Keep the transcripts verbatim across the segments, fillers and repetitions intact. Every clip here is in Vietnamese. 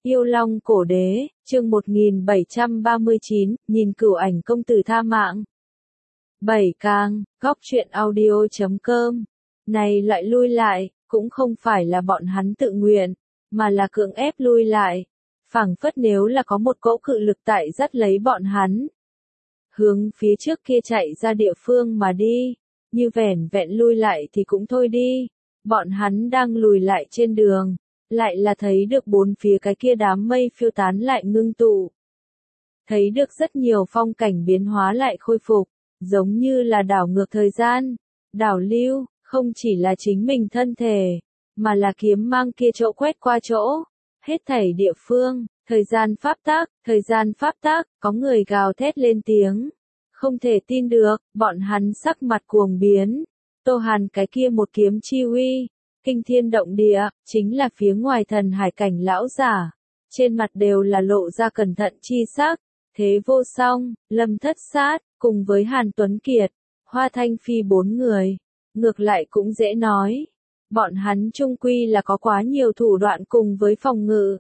Yêu Long Cổ Đế, chương một nghìn bảy trăm ba mươi chín, nhìn Cửu Ảnh công tử tha mạng. bảy Càng, góc truyện audio chấm com. Này lại lui lại, cũng không phải là bọn hắn tự nguyện, mà là cưỡng ép lui lại. Phảng phất nếu là có một cỗ cự lực tại dắt lấy bọn hắn. Hướng phía trước kia chạy ra địa phương mà đi, như vẻn vẹn lui lại thì cũng thôi đi. Bọn hắn đang lùi lại trên đường, lại là thấy được bốn phía cái kia đám mây phiêu tán lại ngưng tụ. Thấy được rất nhiều phong cảnh biến hóa lại khôi phục, giống như là đảo ngược thời gian, đảo lưu, không chỉ là chính mình thân thể, mà là kiếm mang kia chỗ quét qua chỗ, hết thảy địa phương, thời gian pháp tắc, thời gian pháp tắc, có người gào thét lên tiếng. Không thể tin được, bọn hắn sắc mặt cuồng biến. Tô Hàn cái kia một kiếm chi uy, kinh thiên động địa, chính là phía ngoài thần hải cảnh lão giả. Trên mặt đều là lộ ra cẩn thận chi sắc, Thế Vô Song, Lâm Thất Sát, cùng với Hàn Tuấn Kiệt, Hoa Thanh Phi bốn người. Ngược lại cũng dễ nói. Bọn hắn chung quy là có quá nhiều thủ đoạn cùng với phòng ngự.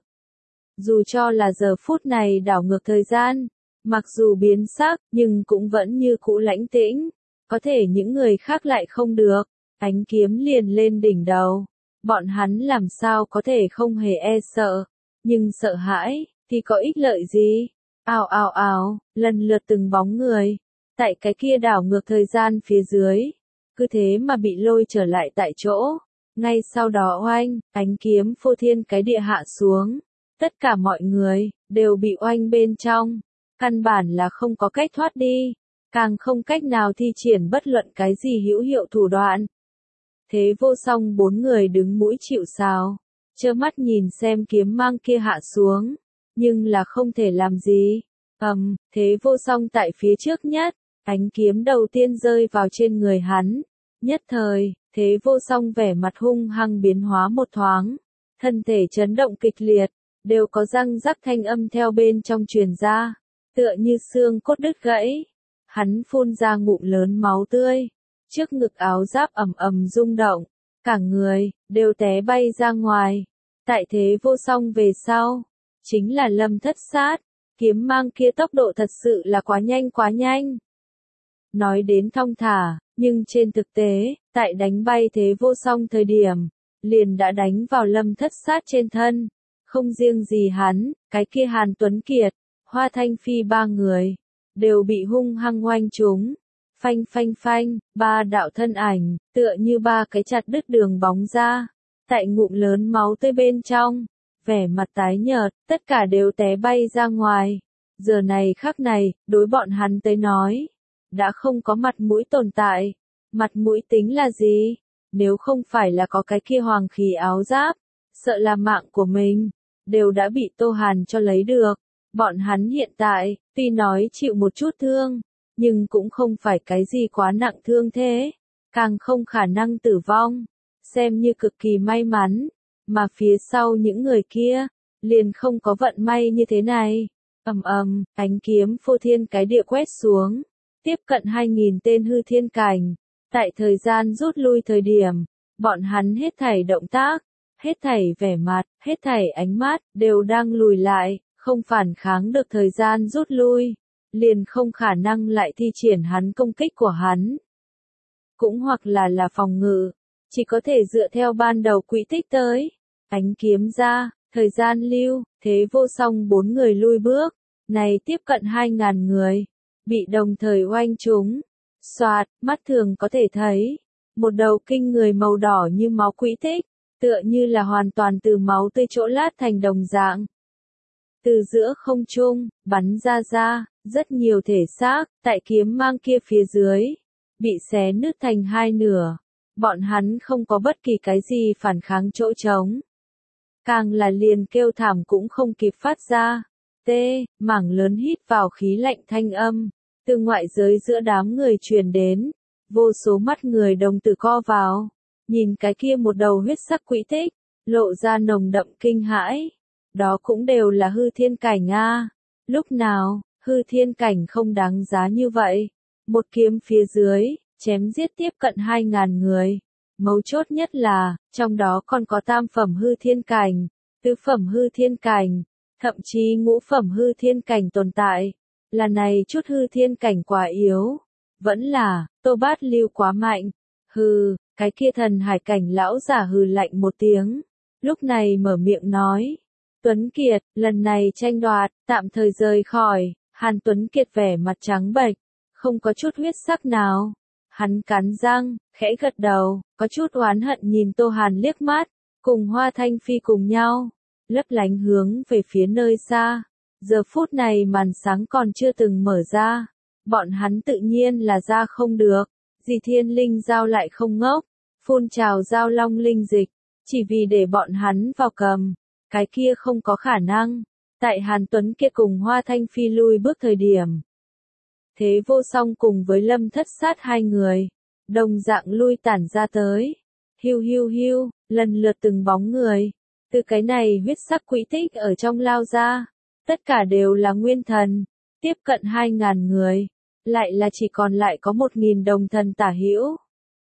Dù cho là giờ phút này đảo ngược thời gian, mặc dù biến sắc, nhưng cũng vẫn như cũ lãnh tĩnh. Có thể những người khác lại không được. Ánh kiếm liền lên đỉnh đầu. Bọn hắn làm sao có thể không hề e sợ. Nhưng sợ hãi, thì có ích lợi gì? Ào ào ào, lần lượt từng bóng người. Tại cái kia đảo ngược thời gian phía dưới. Cứ thế mà bị lôi trở lại tại chỗ. Ngay sau đó oanh, ánh kiếm phô thiên cái địa hạ xuống. Tất cả mọi người, đều bị oanh bên trong. Căn bản là không có cách thoát đi. Càng không cách nào thi triển bất luận cái gì hữu hiệu thủ đoạn. Thế Vô Song bốn người đứng mũi chịu sào, trơ mắt nhìn xem kiếm mang kia hạ xuống, nhưng là không thể làm gì. Ầm, um, Thế Vô Song tại phía trước nhất, ánh kiếm đầu tiên rơi vào trên người hắn. Nhất thời, Thế Vô Song vẻ mặt hung hăng biến hóa một thoáng, thân thể chấn động kịch liệt, đều có răng rắc thanh âm theo bên trong truyền ra, tựa như xương cốt đứt gãy. Hắn phun ra ngụm lớn máu tươi. Trước ngực áo giáp ầm ầm rung động, cả người đều té bay ra ngoài. Tại Thế Vô Song về sau, chính là Lâm Thất Sát, kiếm mang kia tốc độ thật sự là quá nhanh quá nhanh. Nói đến thong thả, nhưng trên thực tế, tại đánh bay Thế Vô Song thời điểm, liền đã đánh vào Lâm Thất Sát trên thân. Không riêng gì hắn, cái kia Hàn Tuấn Kiệt, Hoa Thanh Phi ba người, đều bị hung hăng oanh trúng. Phanh phanh phanh, ba đạo thân ảnh, tựa như ba cái chặt đứt đường bóng ra. Tại ngụm lớn máu tươi bên trong, vẻ mặt tái nhợt, tất cả đều té bay ra ngoài. Giờ này khắc này, đối bọn hắn tới nói, đã không có mặt mũi tồn tại. Mặt mũi tính là gì? Nếu không phải là có cái kia hoàng khí áo giáp, sợ là mạng của mình, đều đã bị Tô Hàn cho lấy được. Bọn hắn hiện tại, tuy nói chịu một chút thương, nhưng cũng không phải cái gì quá nặng thương thế, càng không khả năng tử vong, xem như cực kỳ may mắn, mà phía sau những người kia, liền không có vận may như thế này. Ầm ầm, ánh kiếm phô thiên cái địa quét xuống, tiếp cận hai nghìn tên hư thiên cảnh, tại thời gian rút lui thời điểm, bọn hắn hết thảy động tác, hết thảy vẻ mặt, hết thảy ánh mắt, đều đang lùi lại, không phản kháng được thời gian rút lui. Liền không khả năng lại thi triển hắn công kích của hắn. Cũng hoặc là là phòng ngự, chỉ có thể dựa theo ban đầu quỹ tích tới. Ánh kiếm ra, thời gian lưu, Thế Vô Song bốn người lui bước, này tiếp cận hai ngàn người, bị đồng thời oanh trúng. Soạt, mắt thường có thể thấy, một đầu kinh người màu đỏ như máu quỹ tích, tựa như là hoàn toàn từ máu tươi chỗ lát thành đồng dạng. Từ giữa không trung, bắn ra ra, rất nhiều thể xác, tại kiếm mang kia phía dưới, bị xé nứt thành hai nửa. Bọn hắn không có bất kỳ cái gì phản kháng chỗ trống. Càng là liền kêu thảm cũng không kịp phát ra. Tê, mảng lớn hít vào khí lạnh thanh âm, từ ngoại giới giữa đám người truyền đến. Vô số mắt người đồng tử co vào, nhìn cái kia một đầu huyết sắc quỹ tích, lộ ra nồng đậm kinh hãi. Đó cũng đều là hư thiên cảnh a. Lúc nào, hư thiên cảnh không đáng giá như vậy. Một kiếm phía dưới, chém giết tiếp cận hai ngàn người. Mấu chốt nhất là, trong đó còn có tam phẩm hư thiên cảnh, tứ phẩm hư thiên cảnh, thậm chí ngũ phẩm hư thiên cảnh tồn tại. Là này chút hư thiên cảnh quá yếu. Vẫn là, Tô Bát Lưu quá mạnh. Hừ, cái kia thần hải cảnh lão giả hừ lạnh một tiếng. Lúc này mở miệng nói. Tuấn Kiệt, lần này tranh đoạt, tạm thời rời khỏi. Hàn Tuấn Kiệt vẻ mặt trắng bệch, không có chút huyết sắc nào. Hắn cắn răng, khẽ gật đầu, có chút oán hận nhìn Tô Hàn liếc mắt, cùng Hoa Thanh Phi cùng nhau, lấp lánh hướng về phía nơi xa. Giờ phút này màn sáng còn chưa từng mở ra, bọn hắn tự nhiên là ra không được. Dì Thiên Linh Giao lại không ngốc, phun trào giao long linh dịch, chỉ vì để bọn hắn vào cầm. Cái kia không có khả năng. Tại Hàn Tuấn Kiệt cùng Hoa Thanh Phi lui bước thời điểm, Thế Vô Song cùng với Lâm Thất Sát hai người, đồng dạng lui tản ra tới. Hiu hiu hiu, lần lượt từng bóng người, từ cái này huyết sắc quỹ tích ở trong lao ra. Tất cả đều là nguyên thần, tiếp cận hai ngàn người, lại là chỉ còn lại có một nghìn đồng thần tả hữu.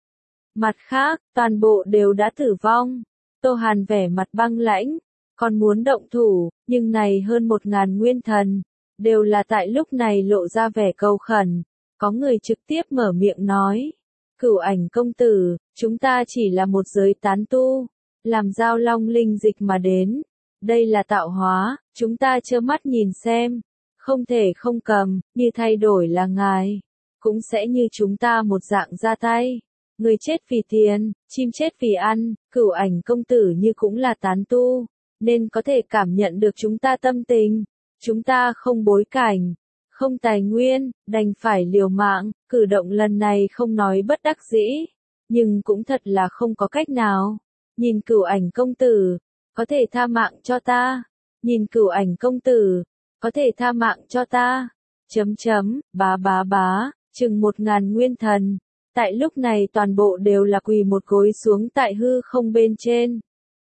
Mặt khác, toàn bộ đều đã tử vong. Tô Hàn vẻ mặt băng lãnh, còn muốn động thủ, nhưng này hơn một ngàn nguyên thần, đều là tại lúc này lộ ra vẻ cầu khẩn. Có người trực tiếp mở miệng nói, Cửu Ảnh công tử, chúng ta chỉ là một giới tán tu, làm giao long linh dịch mà đến. Đây là tạo hóa, chúng ta trơ mắt nhìn xem, không thể không cầm, như thay đổi là ngài, cũng sẽ như chúng ta một dạng ra tay. Người chết vì tiền, chim chết vì ăn, Cửu Ảnh công tử như cũng là tán tu, nên có thể cảm nhận được chúng ta tâm tình. Chúng ta không bối cảnh, không tài nguyên, đành phải liều mạng. Cử động lần này không nói bất đắc dĩ, nhưng cũng thật là không có cách nào. Nhìn Cửu Ảnh công tử, có thể tha mạng cho ta. Nhìn Cửu Ảnh công tử, có thể tha mạng cho ta. Chấm chấm, bá bá bá, chừng một ngàn nguyên thần. Tại lúc này toàn bộ đều là quỳ một gối xuống tại hư không bên trên.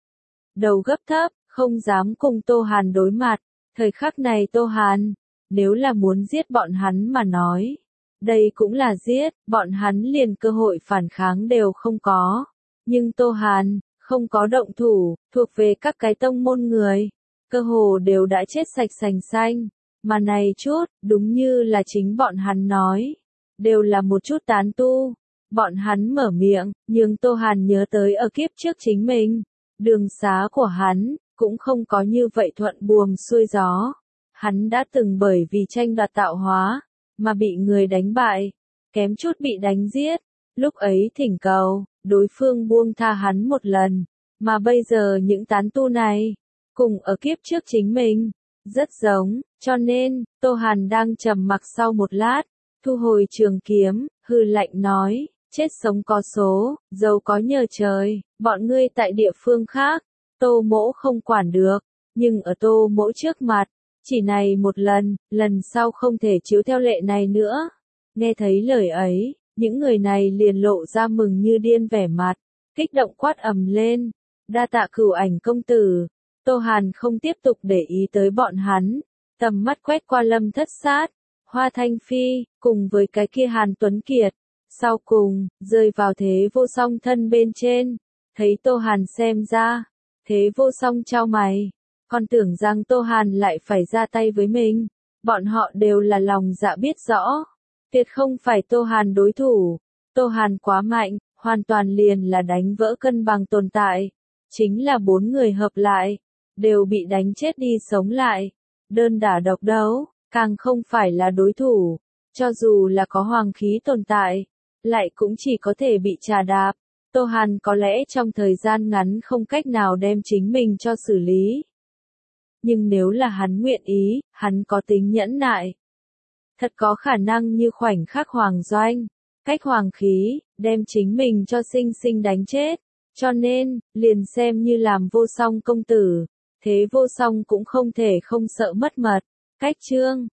Đầu gấp thấp, không dám cùng Tô Hàn đối mặt. Thời khắc này Tô Hàn, nếu là muốn giết bọn hắn mà nói, đây cũng là giết, bọn hắn liền cơ hội phản kháng đều không có. Nhưng Tô Hàn, không có động thủ, thuộc về các cái tông môn người, cơ hồ đều đã chết sạch sành xanh. Mà này chút, đúng như là chính bọn hắn nói, đều là một chút tán tu. Bọn hắn mở miệng, nhưng Tô Hàn nhớ tới ở kiếp trước chính mình, đường xá của hắn, cũng không có như vậy thuận buồm xuôi gió. Hắn đã từng bởi vì tranh đoạt tạo hóa, mà bị người đánh bại, kém chút bị đánh giết. Lúc ấy thỉnh cầu, đối phương buông tha hắn một lần, mà bây giờ những tán tu này, cùng ở kiếp trước chính mình, rất giống, cho nên, Tô Hàn đang trầm mặc sau một lát, thu hồi trường kiếm, hư lạnh nói, chết sống có số, giàu có nhờ trời, bọn ngươi tại địa phương khác, Tô mỗ không quản được, nhưng ở Tô mỗ trước mặt, chỉ này một lần, lần sau không thể chiếu theo lệ này nữa. Nghe thấy lời ấy, những người này liền lộ ra mừng như điên vẻ mặt, kích động quát ầm lên, đa tạ Cửu Ảnh công tử. Tô Hàn không tiếp tục để ý tới bọn hắn, tầm mắt quét qua Lâm Thất Sát, Hoa Thanh Phi, cùng với cái kia Hàn Tuấn Kiệt, sau cùng, rơi vào Thế Vô Song thân bên trên. Thấy Tô Hàn xem ra, Thế Vô Song chau mày, còn tưởng rằng Tô Hàn lại phải ra tay với mình. Bọn họ đều là lòng dạ biết rõ, tuyệt không phải Tô Hàn đối thủ. Tô Hàn quá mạnh, hoàn toàn liền là đánh vỡ cân bằng tồn tại. Chính là bốn người hợp lại, đều bị đánh chết đi sống lại. Đơn đả độc đấu, càng không phải là đối thủ. Cho dù là có hoàng khí tồn tại, lại cũng chỉ có thể bị trà đạp. Tô Hàn có lẽ trong thời gian ngắn không cách nào đem chính mình cho xử lý. Nhưng nếu là hắn nguyện ý, hắn có tính nhẫn nại. Thật có khả năng như khoảnh khắc hoàng doanh, cách hoàng khí, đem chính mình cho sinh sinh đánh chết. Cho nên, liền xem như làm Vô Song công tử, Thế Vô Song cũng không thể không sợ mất mật. Cách chương